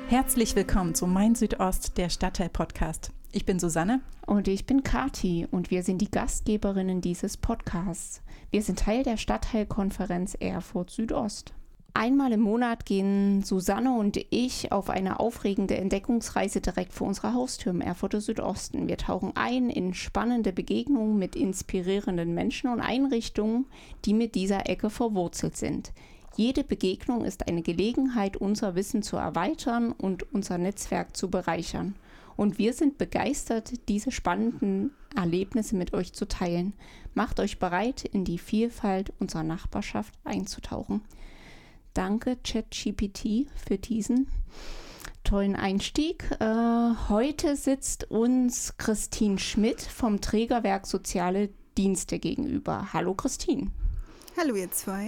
Herzlich willkommen zu Mein Südost, der Stadtteil-Podcast. Ich bin Susanne. Und ich bin Kathi und wir sind die Gastgeberinnen dieses Podcasts. Wir sind Teil der Stadtteilkonferenz Erfurt Südost. Einmal im Monat gehen Susanne und ich auf eine aufregende Entdeckungsreise direkt vor unserer Haustür im Erfurter Südosten. Wir tauchen ein in spannende Begegnungen mit inspirierenden Menschen und Einrichtungen, die mit dieser Ecke verwurzelt sind. Jede Begegnung ist eine Gelegenheit, unser Wissen zu erweitern und unser Netzwerk zu bereichern. Und wir sind begeistert, diese spannenden Erlebnisse mit euch zu teilen. Macht euch bereit, in die Vielfalt unserer Nachbarschaft einzutauchen. Danke ChatGPT für diesen tollen Einstieg. Heute sitzt uns Christine Schmidt vom Trägerwerk Soziale Dienste gegenüber. Hallo Christine. Hallo ihr zwei.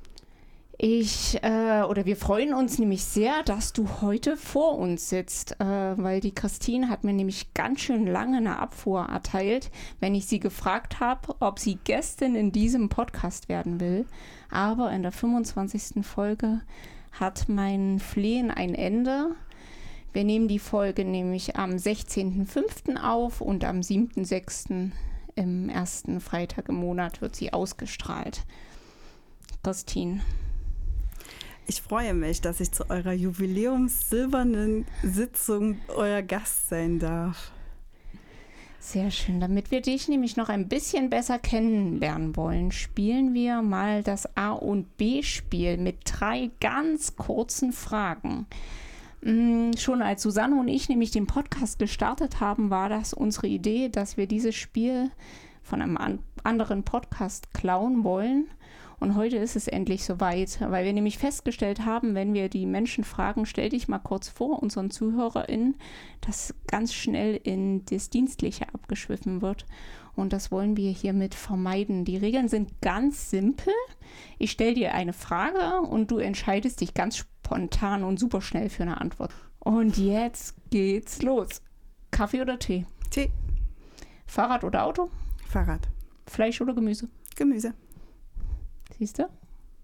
Wir freuen uns nämlich sehr, dass du heute vor uns sitzt, weil die Christine hat mir nämlich ganz schön lange eine Abfuhr erteilt, wenn ich sie gefragt habe, ob sie Gästin in diesem Podcast werden will. Aber in der 25. Folge hat mein Flehen ein Ende. Wir nehmen die Folge nämlich am 16.05. auf und am 7.06. im ersten Freitag im Monat wird sie ausgestrahlt. Christine. Ich freue mich, dass ich zu eurer jubiläums-silbernen Sitzung euer Gast sein darf. Sehr schön. Damit wir dich nämlich noch ein bisschen besser kennenlernen wollen, spielen wir mal das A- und B-Spiel mit 3 ganz kurzen Fragen. Schon als Susanne und ich nämlich den Podcast gestartet haben, war das unsere Idee, dass wir dieses Spiel von einem anderen Podcast klauen wollen. Und heute ist es endlich soweit, weil wir nämlich festgestellt haben, wenn wir die Menschen fragen, stell dich mal kurz vor, unseren ZuhörerInnen, dass ganz schnell in das Dienstliche abgeschwiffen wird. Und das wollen wir hiermit vermeiden. Die Regeln sind ganz simpel. Ich stelle dir eine Frage und du entscheidest dich ganz spontan und super schnell für eine Antwort. Und jetzt geht's los. Kaffee oder Tee? Tee. Fahrrad oder Auto? Fahrrad. Fleisch oder Gemüse? Gemüse. Siehst du?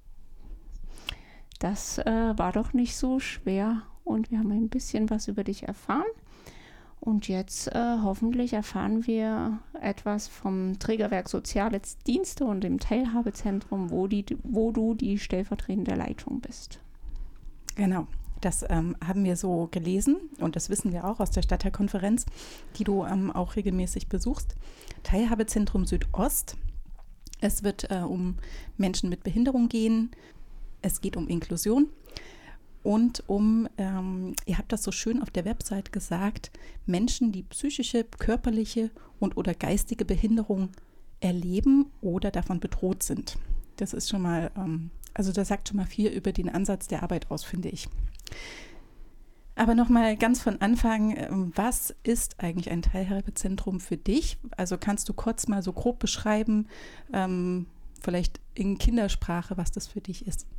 Das war doch nicht so schwer und wir haben ein bisschen was über dich erfahren. Und jetzt hoffentlich erfahren wir etwas vom Trägerwerk Soziale Dienste und dem Teilhabezentrum, wo du die stellvertretende Leitung bist. Genau, das haben wir so gelesen und das wissen wir auch aus der Stadtteilkonferenz, die du auch regelmäßig besuchst. Teilhabezentrum Südost. Es wird um Menschen mit Behinderung gehen, es geht um Inklusion und ihr habt das so schön auf der Website gesagt, Menschen, die psychische, körperliche oder geistige Behinderung erleben oder davon bedroht sind. Das ist schon mal, das sagt schon mal viel über den Ansatz der Arbeit aus, finde ich. Aber nochmal ganz von Anfang, was ist eigentlich ein Teilhabezentrum für dich? Also kannst du kurz mal so grob beschreiben, vielleicht in Kindersprache, was das für dich ist?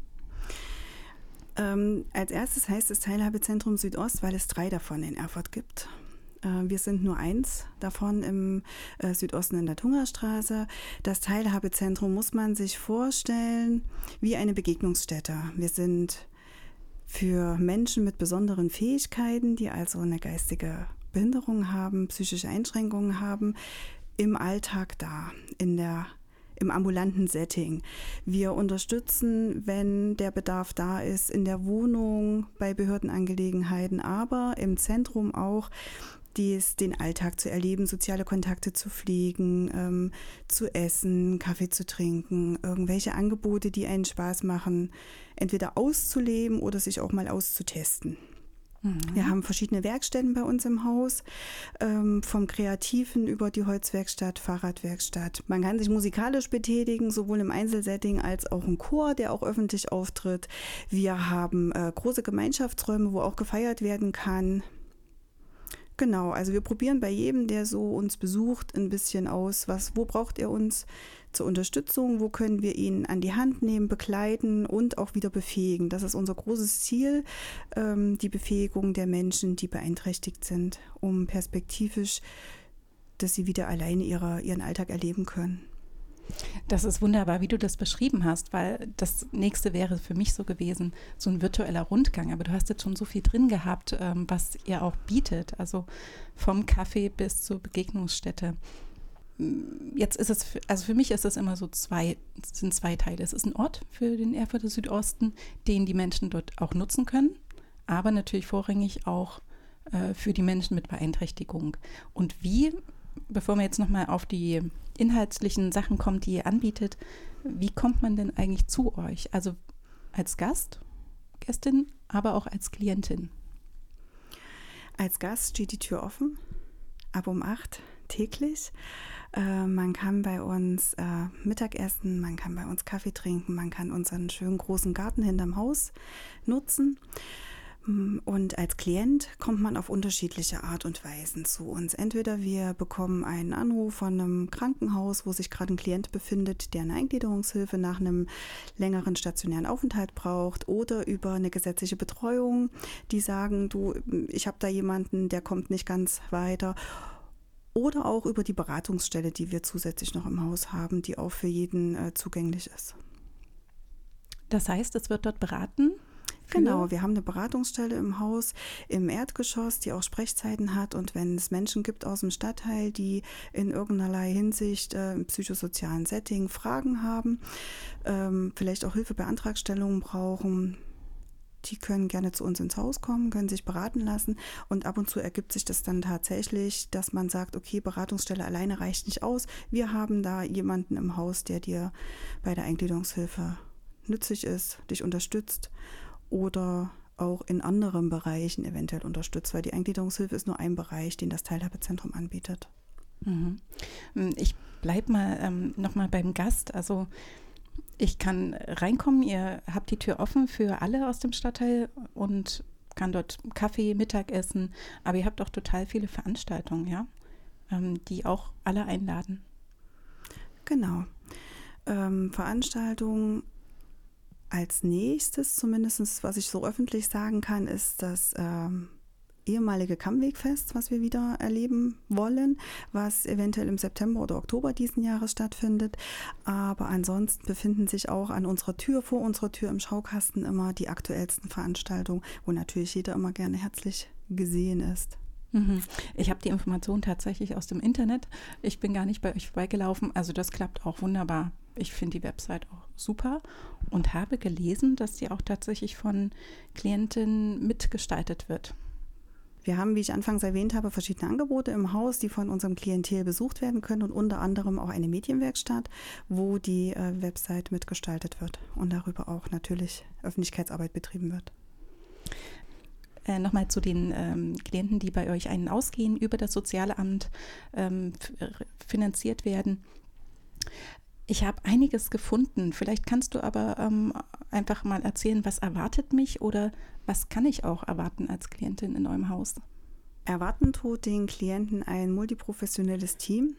Als erstes heißt es Teilhabezentrum Südost, weil es 3 davon in Erfurt gibt. Wir sind nur 1 davon im Südosten in der Tungerstraße. Das Teilhabezentrum muss man sich vorstellen wie eine Begegnungsstätte. Wir sind für Menschen mit besonderen Fähigkeiten, die also eine geistige Behinderung haben, psychische Einschränkungen haben, im Alltag da, im ambulanten Setting. Wir unterstützen, wenn der Bedarf da ist, in der Wohnung, bei Behördenangelegenheiten, aber im Zentrum auch, den Alltag zu erleben, soziale Kontakte zu pflegen, zu essen, Kaffee zu trinken, irgendwelche Angebote, die einen Spaß machen, entweder auszuleben oder sich auch mal auszutesten. Mhm. Wir haben verschiedene Werkstätten bei uns im Haus, vom Kreativen über die Holzwerkstatt, Fahrradwerkstatt. Man kann sich musikalisch betätigen, sowohl im Einzelsetting als auch im Chor, der auch öffentlich auftritt. Wir haben große Gemeinschaftsräume, wo auch gefeiert werden kann. Genau, also wir probieren bei jedem, der so uns besucht, ein bisschen aus, wo braucht er uns zur Unterstützung, wo können wir ihn an die Hand nehmen, begleiten und auch wieder befähigen. Das ist unser großes Ziel, die Befähigung der Menschen, die beeinträchtigt sind, um perspektivisch, dass sie wieder alleine ihren Alltag erleben können. Das ist wunderbar, wie du das beschrieben hast, weil das nächste wäre für mich so gewesen, so ein virtueller Rundgang. Aber du hast jetzt schon so viel drin gehabt, was ihr auch bietet, also vom Kaffee bis zur Begegnungsstätte. Jetzt ist es, also für mich ist es immer so es sind zwei Teile. Es ist ein Ort für den Erfurter Südosten, den die Menschen dort auch nutzen können, aber natürlich vorrangig auch für die Menschen mit Beeinträchtigung. Und wie, bevor wir jetzt nochmal auf die inhaltlichen Sachen kommen, die ihr anbietet, wie kommt man denn eigentlich zu euch? Also als Gästin, aber auch als Klientin? Als Gast steht die Tür offen, ab um 8 täglich. Man kann bei uns Mittag essen, man kann bei uns Kaffee trinken, man kann unseren schönen großen Garten hinterm Haus nutzen. Und als Klient kommt man auf unterschiedliche Art und Weisen zu uns. Entweder wir bekommen einen Anruf von einem Krankenhaus, wo sich gerade ein Klient befindet, der eine Eingliederungshilfe nach einem längeren stationären Aufenthalt braucht, oder über eine gesetzliche Betreuung, die sagen, du, ich habe da jemanden, der kommt nicht ganz weiter. Oder auch über die Beratungsstelle, die wir zusätzlich noch im Haus haben, die auch für jeden zugänglich ist. Das heißt, es wird dort beraten? Genau, wir haben eine Beratungsstelle im Haus im Erdgeschoss, die auch Sprechzeiten hat. Und wenn es Menschen gibt aus dem Stadtteil, die in irgendeiner Hinsicht im psychosozialen Setting Fragen haben, vielleicht auch Hilfe bei Antragstellungen brauchen, die können gerne zu uns ins Haus kommen, können sich beraten lassen. Und ab und zu ergibt sich das dann tatsächlich, dass man sagt, okay, Beratungsstelle alleine reicht nicht aus. Wir haben da jemanden im Haus, der dir bei der Eingliederungshilfe nützlich ist, dich unterstützt oder auch in anderen Bereichen eventuell unterstützt, weil die Eingliederungshilfe ist nur ein Bereich, den das Teilhabezentrum anbietet. Mhm. Ich bleibe mal nochmal beim Gast. Also ich kann reinkommen, ihr habt die Tür offen für alle aus dem Stadtteil und kann dort Kaffee, Mittagessen, aber ihr habt auch total viele Veranstaltungen, ja, die auch alle einladen. Genau. Veranstaltungen als nächstes, zumindest was ich so öffentlich sagen kann, ist das ehemalige Kammwegfest, was wir wieder erleben wollen, was eventuell im September oder Oktober diesen Jahres stattfindet. Aber ansonsten befinden sich auch an unserer Tür, vor unserer Tür im Schaukasten immer die aktuellsten Veranstaltungen, wo natürlich jeder immer gerne herzlich gesehen ist. Ich habe die Information tatsächlich aus dem Internet. Ich bin gar nicht bei euch vorbeigelaufen. Also das klappt auch wunderbar. Ich finde die Website auch super und habe gelesen, dass sie auch tatsächlich von Klientinnen mitgestaltet wird. Wir haben, wie ich anfangs erwähnt habe, verschiedene Angebote im Haus, die von unserem Klientel besucht werden können und unter anderem auch eine Medienwerkstatt, wo die Website mitgestaltet wird und darüber auch natürlich Öffentlichkeitsarbeit betrieben wird. Nochmal zu den Klienten, die bei euch ein- und ausgehen, über das Sozialamt finanziert werden. Ich habe einiges gefunden. Vielleicht kannst du aber einfach mal erzählen, was erwartet mich oder was kann ich auch erwarten als Klientin in eurem Haus? Erwarten tut den Klienten ein multiprofessionelles Team,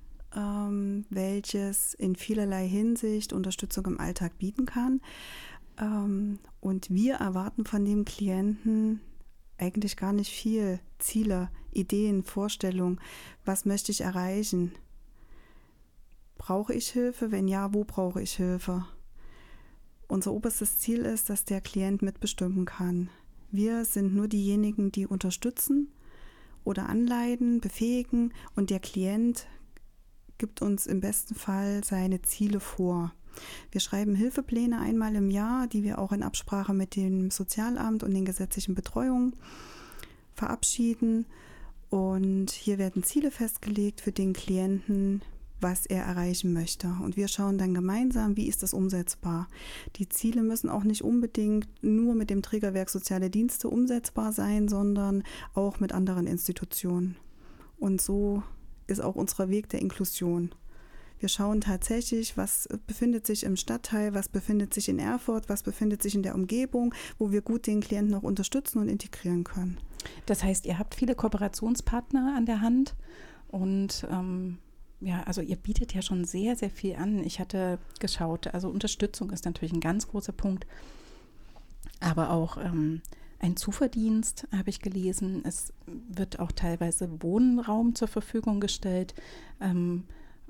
welches in vielerlei Hinsicht Unterstützung im Alltag bieten kann. Und wir erwarten von dem Klienten eigentlich gar nicht viel. Ziele, Ideen, Vorstellungen. Was möchte ich erreichen? Brauche ich Hilfe? Wenn ja, wo brauche ich Hilfe? Unser oberstes Ziel ist, dass der Klient mitbestimmen kann. Wir sind nur diejenigen, die unterstützen oder anleiten, befähigen und der Klient gibt uns im besten Fall seine Ziele vor. Wir schreiben Hilfepläne einmal im Jahr, die wir auch in Absprache mit dem Sozialamt und den gesetzlichen Betreuungen verabschieden. Und hier werden Ziele festgelegt für den Klienten, was er erreichen möchte. Und wir schauen dann gemeinsam, wie ist das umsetzbar. Die Ziele müssen auch nicht unbedingt nur mit dem Trägerwerk Soziale Dienste umsetzbar sein, sondern auch mit anderen Institutionen. Und so ist auch unser Weg der Inklusion. Wir schauen tatsächlich, was befindet sich im Stadtteil, was befindet sich in Erfurt, was befindet sich in der Umgebung, wo wir gut den Klienten auch unterstützen und integrieren können. Das heißt, ihr habt viele Kooperationspartner an der Hand und ja, also ihr bietet ja schon sehr, sehr viel an. Ich hatte geschaut, also Unterstützung ist natürlich ein ganz großer Punkt, aber auch ein Zuverdienst habe ich gelesen. Es wird auch teilweise Wohnraum zur Verfügung gestellt.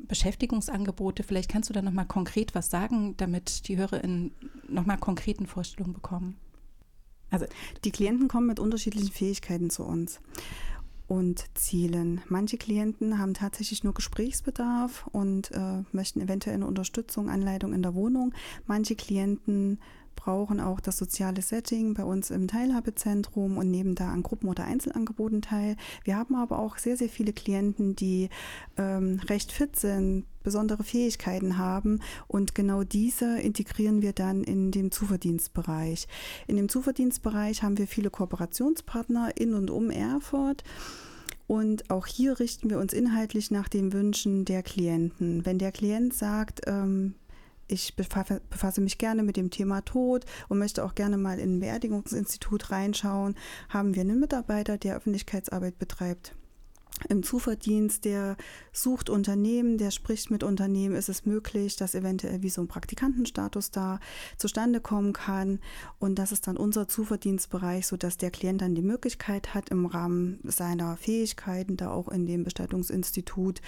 Beschäftigungsangebote. Vielleicht kannst du da nochmal konkret was sagen, damit die HörerInnen nochmal konkreten Vorstellungen bekommen. Also die Klienten kommen mit unterschiedlichen Fähigkeiten zu uns und Zielen. Manche Klienten haben tatsächlich nur Gesprächsbedarf und möchten eventuell eine Unterstützung, Anleitung in der Wohnung. Manche Klienten brauchen auch das soziale Setting bei uns im Teilhabezentrum und nehmen da an Gruppen- oder Einzelangeboten teil. Wir haben aber auch sehr, sehr viele Klienten, die recht fit sind, besondere Fähigkeiten haben und genau diese integrieren wir dann in den Zuverdienstbereich. In dem Zuverdienstbereich haben wir viele Kooperationspartner in und um Erfurt. Und auch hier richten wir uns inhaltlich nach den Wünschen der Klienten. Wenn der Klient sagt, ich befasse mich gerne mit dem Thema Tod und möchte auch gerne mal in ein Beerdigungsinstitut reinschauen, haben wir einen Mitarbeiter, der Öffentlichkeitsarbeit betreibt. Im Zuverdienst, der sucht Unternehmen, der spricht mit Unternehmen, ist es möglich, dass eventuell wie so ein Praktikantenstatus da zustande kommen kann. Und das ist dann unser Zuverdienstbereich, sodass der Klient dann die Möglichkeit hat, im Rahmen seiner Fähigkeiten da auch in dem Bestattungsinstitut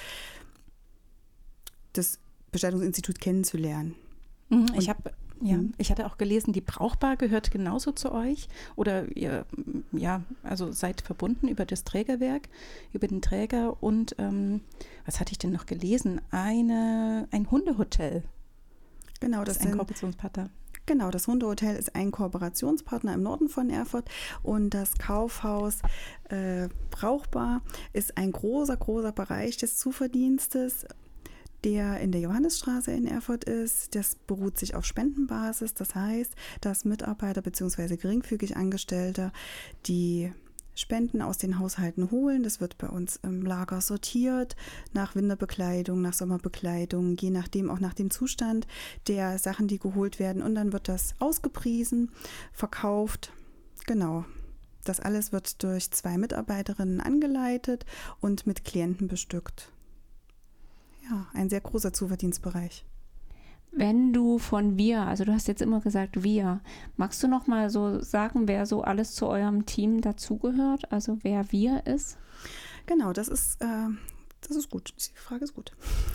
kennenzulernen. Ich hatte auch gelesen, die Brauchbar gehört genauso zu euch oder ihr, also seid verbunden über das Trägerwerk, über den Träger und was hatte ich denn noch gelesen? Ein Hundehotel. Genau, das ist ein Kooperationspartner. Genau, das Hundehotel ist ein Kooperationspartner im Norden von Erfurt und das Kaufhaus Brauchbar ist ein großer Bereich des Zuverdienstes, der in der Johannisstraße in Erfurt ist. Das beruht sich auf Spendenbasis. Das heißt, dass Mitarbeiter bzw. geringfügig Angestellte die Spenden aus den Haushalten holen. Das wird bei uns im Lager sortiert, nach Winterbekleidung, nach Sommerbekleidung, je nachdem auch nach dem Zustand der Sachen, die geholt werden. Und dann wird das ausgepriesen, verkauft. Genau. Das alles wird durch 2 Mitarbeiterinnen angeleitet und mit Klienten bestückt. Ja, ein sehr großer Zuverdienstbereich. Wenn du von wir, also du hast jetzt immer gesagt wir, magst du noch mal so sagen, wer so alles zu eurem Team dazugehört, also wer wir ist? Genau, das ist gut. Die Frage ist gut.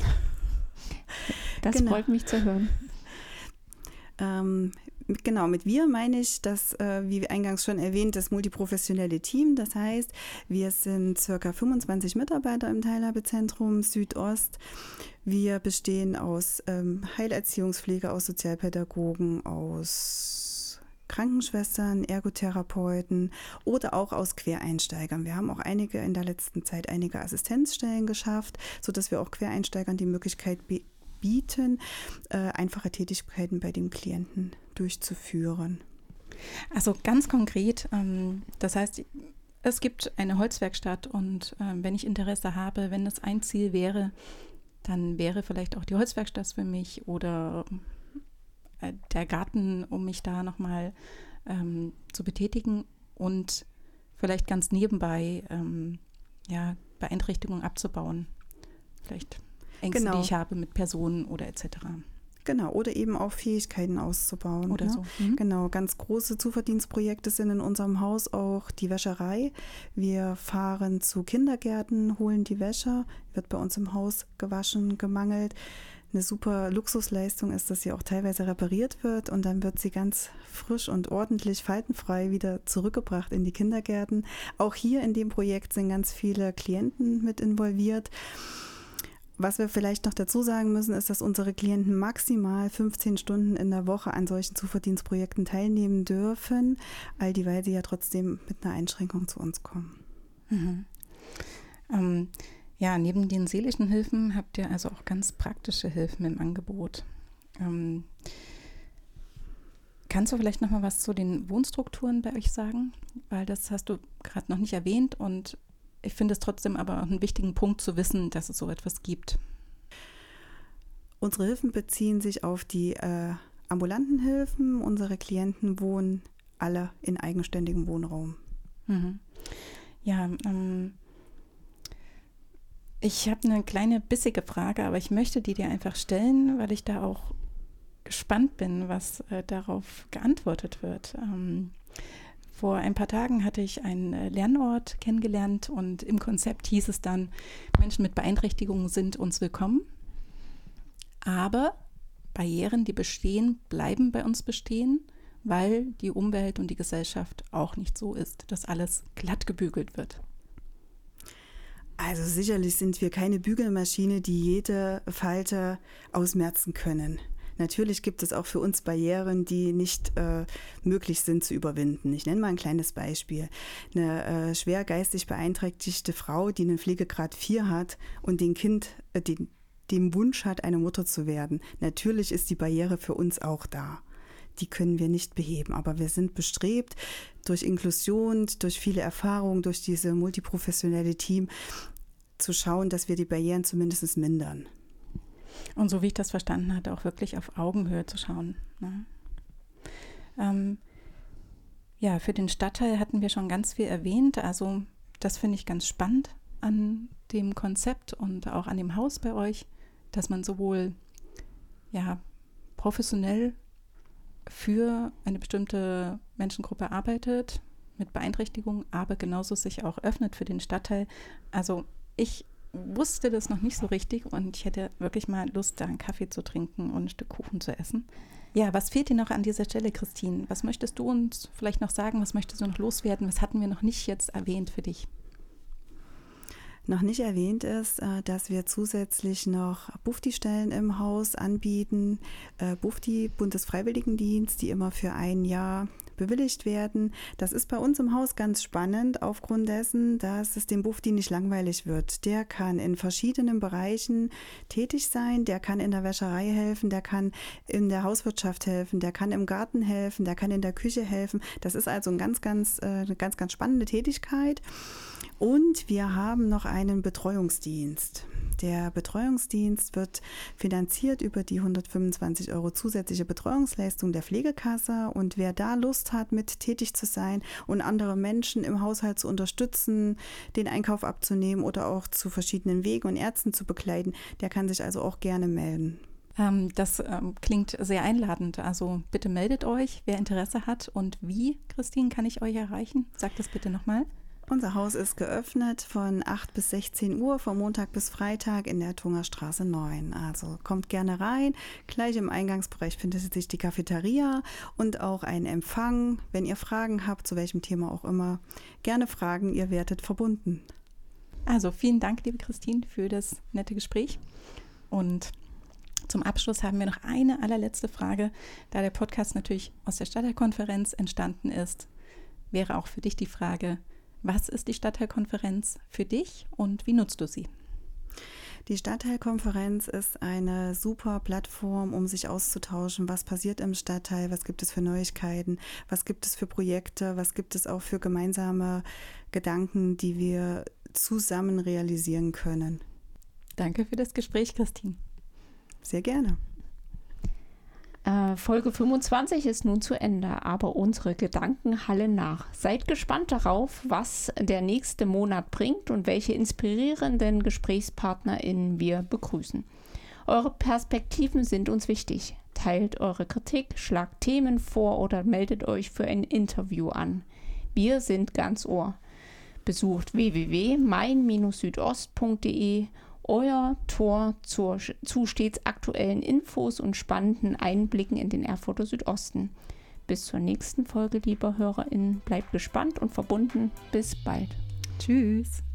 Das freut mich zu hören. Genau, mit wir meine ich das, wie eingangs schon erwähnt, das multiprofessionelle Team. Das heißt, wir sind ca. 25 Mitarbeiter im Teilhabezentrum Südost. Wir bestehen aus Heilerziehungspflege, aus Sozialpädagogen, aus Krankenschwestern, Ergotherapeuten oder auch aus Quereinsteigern. Wir haben auch in der letzten Zeit einige Assistenzstellen geschafft, sodass wir auch Quereinsteigern die Möglichkeit bieten, einfache Tätigkeiten bei dem Klienten durchzuführen. Also ganz konkret, das heißt, es gibt eine Holzwerkstatt und wenn ich Interesse habe, wenn das ein Ziel wäre, dann wäre vielleicht auch die Holzwerkstatt für mich oder der Garten, um mich da nochmal zu betätigen und vielleicht ganz nebenbei Beeinträchtigungen abzubauen. Vielleicht Ängste, die ich habe mit Personen oder etc. Genau, oder eben auch Fähigkeiten auszubauen. Oder so. Genau, ganz große Zuverdienstprojekte sind in unserem Haus auch die Wäscherei. Wir fahren zu Kindergärten, holen die Wäsche, wird bei uns im Haus gewaschen, gemangelt. Eine super Luxusleistung ist, dass sie auch teilweise repariert wird und dann wird sie ganz frisch und ordentlich faltenfrei wieder zurückgebracht in die Kindergärten. Auch hier in dem Projekt sind ganz viele Klienten mit involviert. Was wir vielleicht noch dazu sagen müssen, ist, dass unsere Klienten maximal 15 Stunden in der Woche an solchen Zuverdienstprojekten teilnehmen dürfen, all dieweil sie ja trotzdem mit einer Einschränkung zu uns kommen. Neben den seelischen Hilfen habt ihr also auch ganz praktische Hilfen im Angebot. Kannst du vielleicht noch mal was zu den Wohnstrukturen bei euch sagen? Weil das hast du gerade noch nicht erwähnt und ich finde es trotzdem aber einen wichtigen Punkt zu wissen, dass es so etwas gibt. Unsere Hilfen beziehen sich auf die ambulanten Hilfen. Unsere Klienten wohnen alle in eigenständigem Wohnraum. Ja, ich habe eine kleine bissige Frage, aber ich möchte die dir einfach stellen, weil ich da auch gespannt bin, was darauf geantwortet wird. Vor ein paar Tagen hatte ich einen Lernort kennengelernt und im Konzept hieß es dann, Menschen mit Beeinträchtigungen sind uns willkommen. Aber Barrieren, die bestehen, bleiben bei uns bestehen, weil die Umwelt und die Gesellschaft auch nicht so ist, dass alles glatt gebügelt wird. Also sicherlich sind wir keine Bügelmaschine, die jede Falte ausmerzen können. Natürlich gibt es auch für uns Barrieren, die nicht möglich sind zu überwinden. Ich nenne mal ein kleines Beispiel. Eine schwer geistig beeinträchtigte Frau, die einen Pflegegrad 4 hat und den Wunsch hat, eine Mutter zu werden. Natürlich ist die Barriere für uns auch da. Die können wir nicht beheben, aber wir sind bestrebt, durch Inklusion, durch viele Erfahrungen, durch diese multiprofessionelle Team zu schauen, dass wir die Barrieren zumindest mindern. Und so wie ich das verstanden hatte, auch wirklich auf Augenhöhe zu schauen. Ne? Für den Stadtteil hatten wir schon ganz viel erwähnt. Also das finde ich ganz spannend an dem Konzept und auch an dem Haus bei euch, dass man sowohl professionell für eine bestimmte Menschengruppe arbeitet, mit Beeinträchtigung, aber genauso sich auch öffnet für den Stadtteil. Also ich wusste das noch nicht so richtig und ich hätte wirklich mal Lust, da einen Kaffee zu trinken und ein Stück Kuchen zu essen. Ja, was fehlt dir noch an dieser Stelle, Christine? Was möchtest du uns vielleicht noch sagen? Was möchtest du noch loswerden? Was hatten wir noch nicht jetzt erwähnt für dich? Noch nicht erwähnt ist, dass wir zusätzlich noch Bufdi-Stellen im Haus anbieten. Bufdi, Bundesfreiwilligendienst, die immer für ein Jahr bewilligt werden. Das ist bei uns im Haus ganz spannend, aufgrund dessen, dass es dem Bufdi nicht langweilig wird. Der kann in verschiedenen Bereichen tätig sein, der kann in der Wäscherei helfen, der kann in der Hauswirtschaft helfen, der kann im Garten helfen, der kann in der Küche helfen. Das ist also eine ganz spannende Tätigkeit. Und wir haben noch einen Betreuungsdienst. Der Betreuungsdienst wird finanziert über die 125 € zusätzliche Betreuungsleistung der Pflegekasse. Und wer da Lust hat, mit tätig zu sein und andere Menschen im Haushalt zu unterstützen, den Einkauf abzunehmen oder auch zu verschiedenen Wegen und Ärzten zu begleiten, der kann sich also auch gerne melden. Das klingt sehr einladend. Also bitte meldet euch, wer Interesse hat. Und wie, Christine, kann ich euch erreichen? Sag das bitte nochmal. Unser Haus ist geöffnet von 8 bis 16 Uhr, von Montag bis Freitag in der Thungerstraße 9. Also kommt gerne rein. Gleich im Eingangsbereich findet sich die Cafeteria und auch ein Empfang. Wenn ihr Fragen habt, zu welchem Thema auch immer, gerne fragen, ihr werdet verbunden. Also vielen Dank, liebe Christine, für das nette Gespräch. Und zum Abschluss haben wir noch eine allerletzte Frage. Da der Podcast natürlich aus der Stadtteilkonferenz entstanden ist, wäre auch für dich die Frage: Was ist die Stadtteilkonferenz für dich und wie nutzt du sie? Die Stadtteilkonferenz ist eine super Plattform, um sich auszutauschen. Was passiert im Stadtteil? Was gibt es für Neuigkeiten? Was gibt es für Projekte? Was gibt es auch für gemeinsame Gedanken, die wir zusammen realisieren können? Danke für das Gespräch, Christine. Sehr gerne. Folge 25 ist nun zu Ende, aber unsere Gedanken hallen nach. Seid gespannt darauf, was der nächste Monat bringt und welche inspirierenden GesprächspartnerInnen wir begrüßen. Eure Perspektiven sind uns wichtig. Teilt eure Kritik, schlagt Themen vor oder meldet euch für ein Interview an. Wir sind ganz Ohr. Besucht www.mein-südost.de, euer Tor zu stets aktuellen Infos und spannenden Einblicken in den Erfurter Südosten. Bis zur nächsten Folge, liebe HörerInnen. Bleibt gespannt und verbunden. Bis bald. Tschüss.